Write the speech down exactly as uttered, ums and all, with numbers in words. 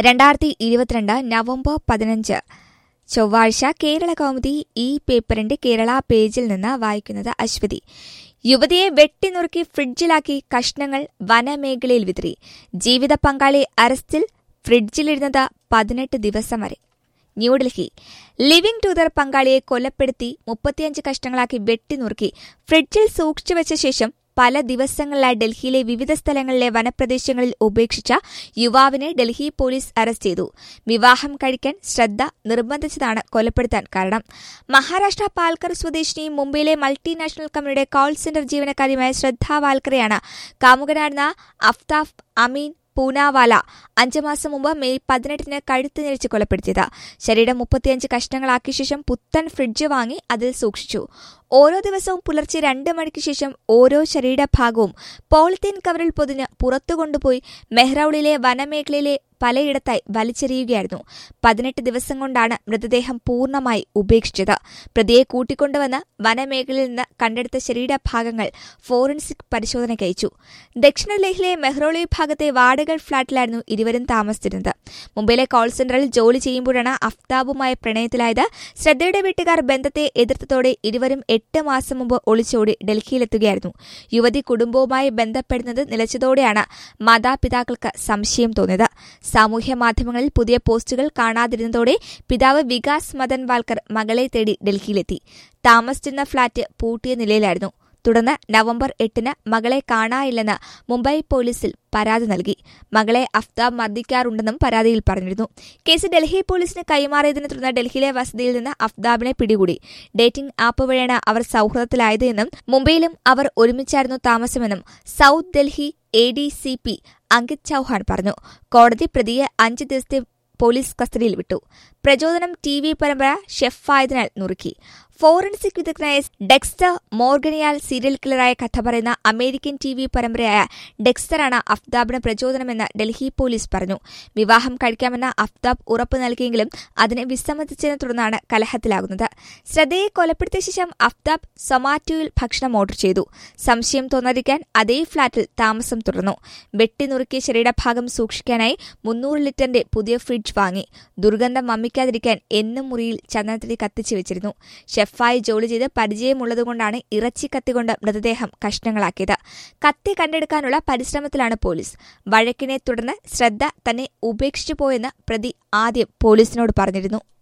രണ്ടായിരത്തി ഇരുപത്തിരണ്ട് നവംബർ പതിനഞ്ച് ചൊവ്വാഴ്ച കേരള കൗമുദി ഈ പേപ്പറിന്റെ കേരള പേജിൽ നിന്ന് വായിക്കുന്നത് അശ്വതി. യുവതിയെ വെട്ടിനുറുക്കി ഫ്രിഡ്ജിലാക്കി കഷ്ണങ്ങൾ വനമേഖലയിൽ വിതറി. ജീവിത പങ്കാളി അറസ്റ്റിൽ, ഫ്രിഡ്ജിലിരുന്നത് പതിനെട്ട് ദിവസം വരെ. ന്യൂഡൽഹി. ലിവിംഗ് ടുഗദർ പങ്കാളിയെ കൊലപ്പെടുത്തി മുപ്പത്തിയഞ്ച് കഷ്ണങ്ങളാക്കി വെട്ടിനുറുക്കി ഫ്രിഡ്ജിൽ സൂക്ഷിച്ചുവെച്ച ശേഷം പല ദിവസങ്ങളിലായി ഡൽഹിയിലെ വിവിധ സ്ഥലങ്ങളിലെ വനപ്രദേശങ്ങളിൽ ഉപേക്ഷിച്ച യുവാവിനെ ഡൽഹി പോലീസ് അറസ്റ്റ് ചെയ്തു. വിവാഹം കഴിക്കാൻ ശ്രദ്ധ നിർബന്ധിച്ചതാണ് കൊലപ്പെടുത്താൻ കാരണം. മഹാരാഷ്ട്ര പാൽക്കർ സ്വദേശിനിയും മുംബൈയിലെ മൾട്ടിനാഷണൽ കമ്പനിയുടെ കോൾ സെന്റർ ജീവനക്കാരിയുമായ ശ്രദ്ധ വാൽക്കറെയാണ് കാമുകനായിരുന്ന അഫ്താഫ് അമീൻ പൂനാവാല അഞ്ചു മാസം മുമ്പ് മെയ് പതിനെട്ടിന് കഴുത്ത് ഞെരിച്ച് കൊലപ്പെടുത്തിയത്. ശരീരം മുപ്പത്തിയഞ്ച് കഷ്ണങ്ങളാക്കിയ ശേഷം പുത്തൻ ഫ്രിഡ്ജ് വാങ്ങി അതിൽ സൂക്ഷിച്ചു. ഓരോ ദിവസവും പുലർച്ചെ രണ്ട് മണിക്ക് ശേഷം ഓരോ ശരീരഭാഗവും പോളിത്തീൻ കവറിൽ പൊതിഞ്ഞ് പുറത്തു കൊണ്ടുപോയി മെഹ്റൌളിലെ വനമേഖലയിലെ പലയിടത്തായി വലിച്ചെറിയുകയായിരുന്നു. പതിനെട്ട് ദിവസം കൊണ്ടാണ് മൃതദേഹം പൂർണ്ണമായി ഉപേക്ഷിച്ചത്. പ്രതിയെ കൂട്ടിക്കൊണ്ടുവന്ന് വനമേഖലയിൽ നിന്ന് കണ്ടെടുത്ത ശരീരഭാഗങ്ങൾ ഫോറൻസിക് പരിശോധനയ്ക്കയച്ചു. ദക്ഷിണ ഡൽഹിയിലെ മെഹ്റൌളി ഭാഗത്തെ വാടകൾ ഫ്ളാറ്റിലായിരുന്നു ഇരുവരും താമസിച്ചിരുന്നത്. മുംബൈയിലെ കോൾ സെന്ററിൽ ജോലി ചെയ്യുമ്പോഴാണ് അഫ്താബുമായി പ്രണയത്തിലായത്. ശ്രദ്ധയുടെ വീട്ടുകാർ ബന്ധത്തെ എതിർത്തതോടെ ഇരുവരും എട്ട് മാസം മുമ്പ് ഒളിച്ചോടി ഡൽഹിയിലെത്തുകയായിരുന്നു. യുവതി കുടുംബവുമായി ബന്ധപ്പെടുന്നത് നിലച്ചതോടെയാണ് മാതാപിതാക്കൾക്ക് സംശയം തോന്നിയത്. സാമൂഹ്യ മാധ്യമങ്ങളിൽ പുതിയ പോസ്റ്റുകൾ കാണാതിരുന്നതോടെ പിതാവ് വികാസ് മദൻ വാൽക്കർ മകളെ തേടി ഡൽഹിയിലെത്തി. താമസിച്ചിരുന്ന ഫ്ളാറ്റ് പൂട്ടിയ നിലയിലായിരുന്നു. തുടർന്ന് നവംബർ എട്ടിന് മകളെ കാണാനില്ലെന്ന് മുംബൈ പോലീസിൽ പരാതി നൽകി. മകളെ അഫ്താബ് മർദ്ദിക്കാറുണ്ടെന്നും പരാതിയിൽ പറഞ്ഞിരുന്നു. കേസ് ഡൽഹി പോലീസിന് കൈമാറിയതിനെ തുടർന്ന് ഡൽഹിയിലെ വസതിയിൽ നിന്ന് അഫ്താബിനെ പിടികൂടി. ഡേറ്റിംഗ് ആപ്പ് വഴിയാണ് അവർ സൌഹൃദത്തിലായത് എന്നും മുംബൈയിലും അവർ ഒരുമിച്ചായിരുന്നു താമസമെന്നും south Delhi A D C P Ankit Chauhan പറഞ്ഞു. കോടതി പ്രതിയെ അഞ്ച് ദിവസത്തെ പോലീസ് കസ്റ്റഡിയിൽ വിട്ടു. പ്രചോദനം ടി വി പരമ്പര ഷെഫായതിനാൽ നുറുക്കി. ഫോറൻസിക് വിദഗ്ധനായ ഡെക്സ്റ്റർ മോർഗനിയാൽ സീരിയൽ കില്ലറായ കഥ പറയുന്ന അമേരിക്കൻ ടി വി പരമ്പരയായ ഡെക്സ്റ്ററാണ് അഫ്താബിന് പ്രചോദനമെന്ന് ഡൽഹി പോലീസ് പറഞ്ഞു. വിവാഹം കഴിക്കാമെന്ന് അഫ്താബ് ഉറപ്പ് നൽകിയെങ്കിലും അതിനെ വിസമ്മതിച്ചതിനെ തുടർന്നാണ് കലഹത്തിലാകുന്നത്. ശ്രദ്ധയെ കൊലപ്പെടുത്തിയ ശേഷം അഫ്താബ് സൊമാറ്റോയിൽ ഭക്ഷണം ഓർഡർ ചെയ്തു. സംശയം തോന്നാതിരിക്കാൻ അതേ ഫ്ളാറ്റിൽ താമസം തുടർന്നു. വെട്ടിനുറുക്കിയ ശരീരഭാഗം സൂക്ഷിക്കാനായി മുന്നൂറ് ലിറ്ററിന്റെ പുതിയ ഫ്രിഡ്ജ് വാങ്ങി. ദുർഗന്ധം വമ്മിക്കാതിരിക്കാൻ എന്നും മുറിയിൽ ചന്ദനത്തിരി കത്തിച്ചു വെച്ചിരുന്നു. ഷെഫായി ജോലി ചെയ്ത് പരിചയമുള്ളതുകൊണ്ടാണ് ഇറച്ചി കത്തികൊണ്ട് മൃതദേഹം കഷ്ണങ്ങളാക്കിയത്. കത്തി കണ്ടെടുക്കാനുള്ള പരിശ്രമത്തിലാണ് പോലീസ്. വഴക്കിനെ തുടർന്ന് ശ്രദ്ധ തന്നെ ഉപേക്ഷിച്ചു പോയെന്ന് പ്രതി ആദ്യം പോലീസിനോട് പറഞ്ഞിരുന്നു.